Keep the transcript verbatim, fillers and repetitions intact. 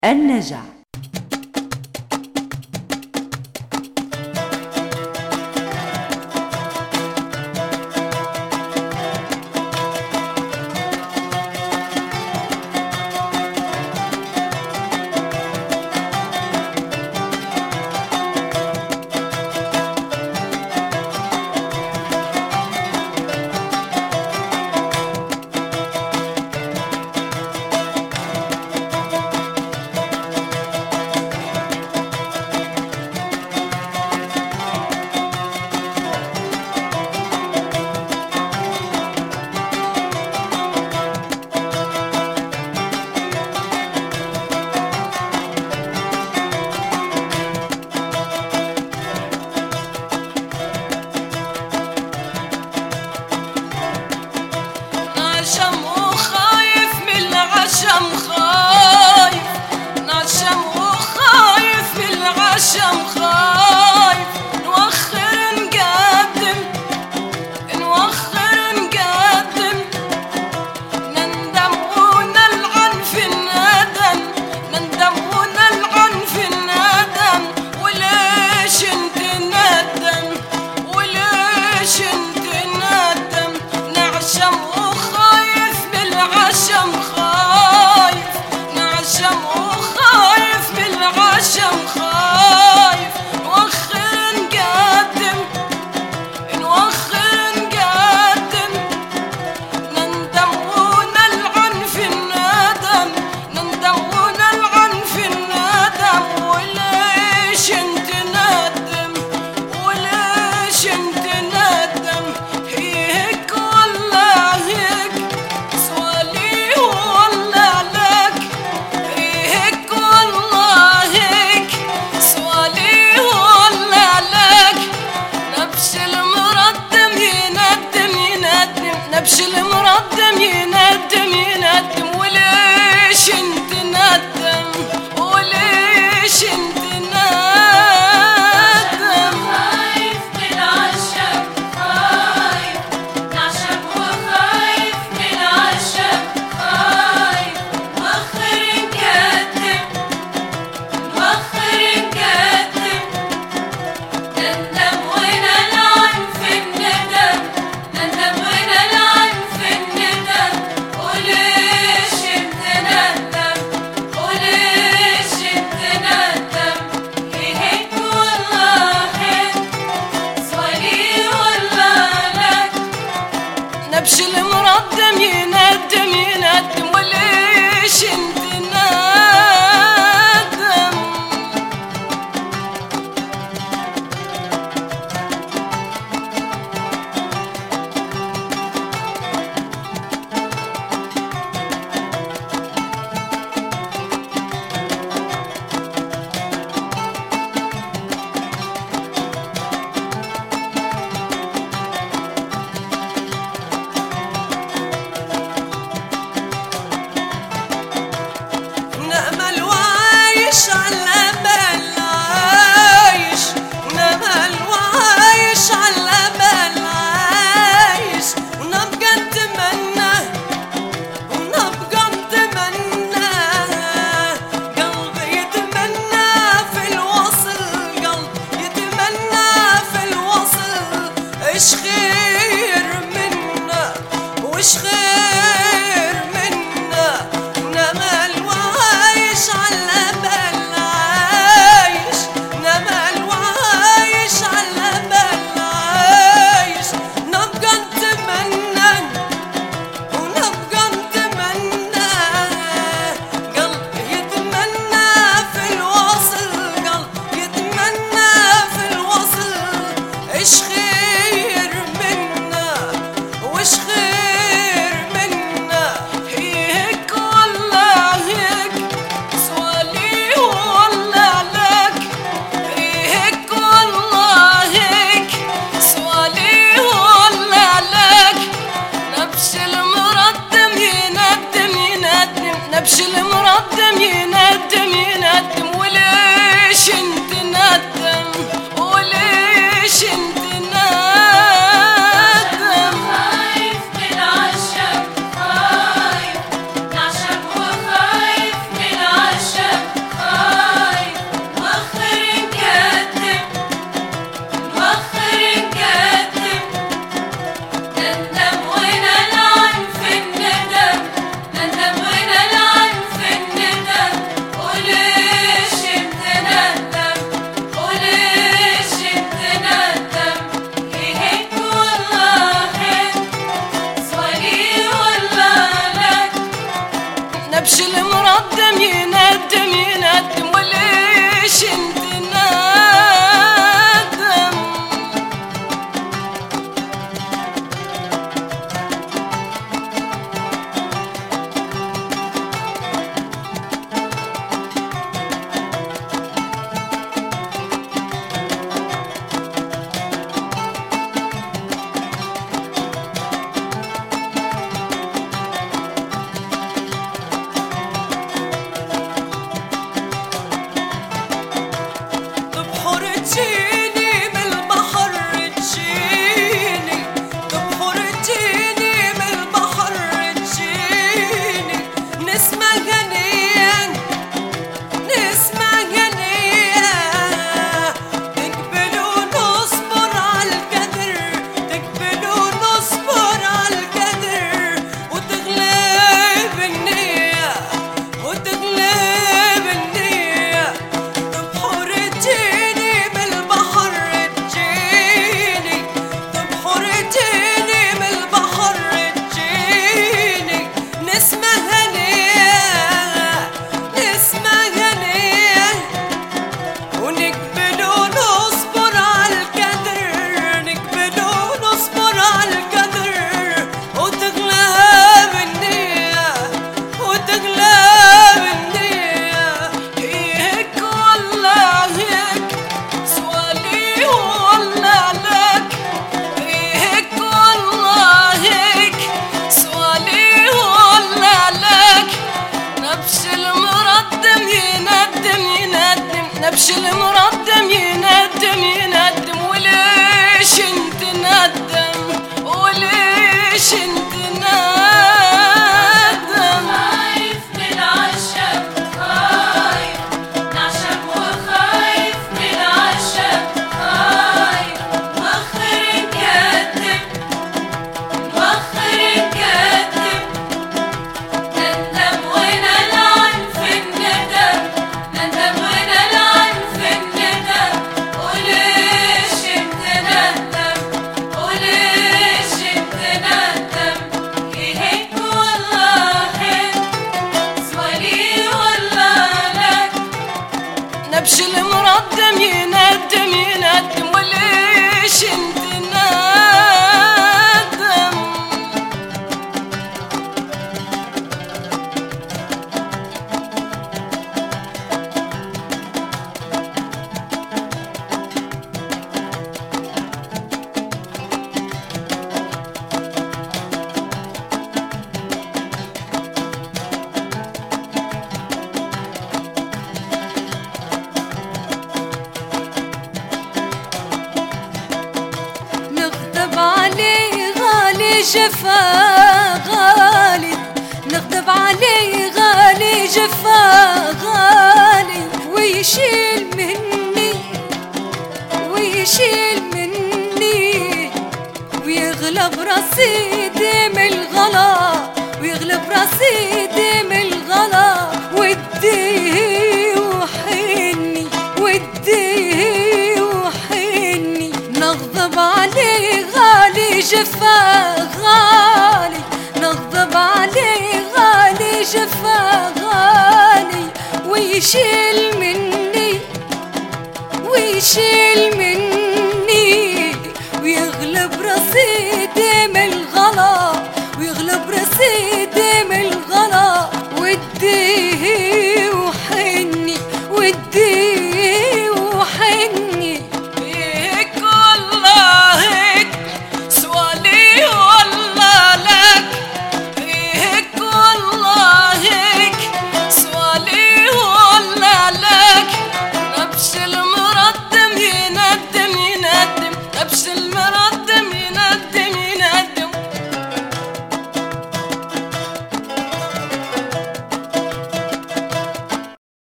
النجع. نبش المردم يندم يندم وليش انت ندم وليش انت ندم خايف من العشق خايف نعشق وخايف من العشق خايف مؤخر نقدم مؤخر نقدم ندم ونلعن في الندم ندم ونلعن في الندم نبش المردم يندم يندم وليش انت ندم وليش انت ندم خايف من العشم خايف نعشم وخايف من العشم خايف مخر نكذب مخر نكذب ندم ونلعن في الندم ندم ونلعن في الندم وليش انت ندم وليش انت ندم يهيك والله سوالي والله لك نبش المردم يندم يندم وليش انت ندم نغضب عليه غالي جفا غالي نغضب عليه غالي جفا غالي ويشيل مني ويشيل مني ويغلب راسي ديم الغلا ويغلب راسي ديم الغلا وديه وحني وديه وحني نغضب عليه غالي جفا غالي نغضب عليه غالي جفا غالي ويشيل مني ويشيل مني